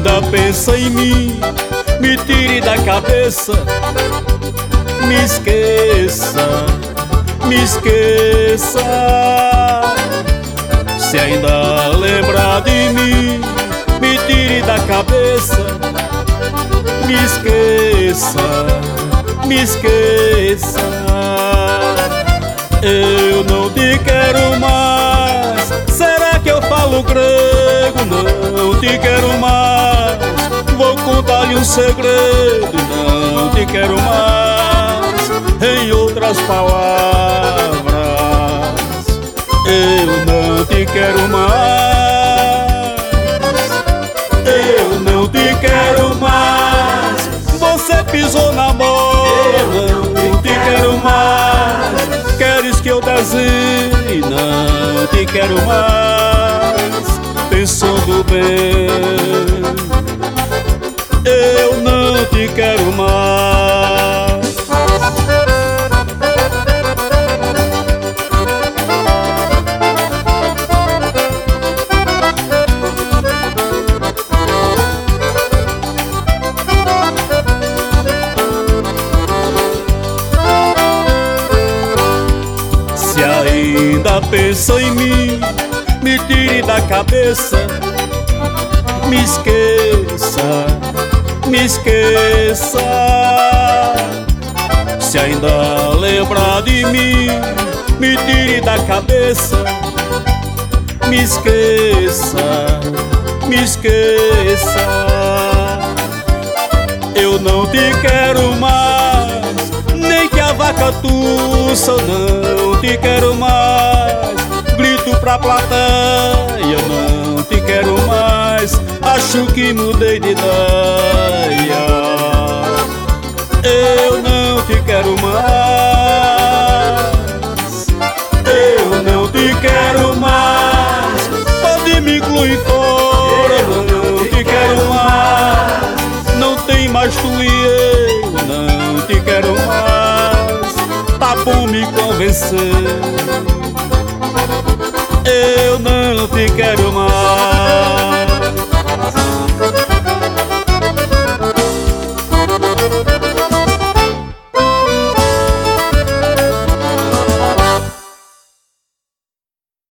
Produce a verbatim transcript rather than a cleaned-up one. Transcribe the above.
ainda pensa em mim, me tire da cabeça. Me esqueça, me esqueça. Se ainda lembrar de mim, me tire da cabeça. Me esqueça, me esqueça. Eu não te quero mais. Será que eu falo grego? Não te quero mais. Vou contar-lhe um segredo. Não te quero mais. Em outras palavras, eu não te quero mais. Eu não te quero mais. Você pisou na bola. Eu não te quero mais. Queres que eu desenhe? Não te quero mais. Pensando bem, eu não te quero mais. Se ainda pensa em mim, me tire da cabeça. Me esqueça, me esqueça. Se ainda lembrar de mim, me tire da cabeça. Me esqueça, me esqueça. Eu não te quero mais, nem que a vaca tussa. Não te quero mais. Grito pra plateia, eu não te quero mais. Acho que mudei de ideia. Eu não te quero mais. Eu não te quero mais. Pode me incluir fora. Eu não te quero mais. Não tem mais tu e eu. Não te quero mais. Tá bom me convencer. Eu não te quero mais.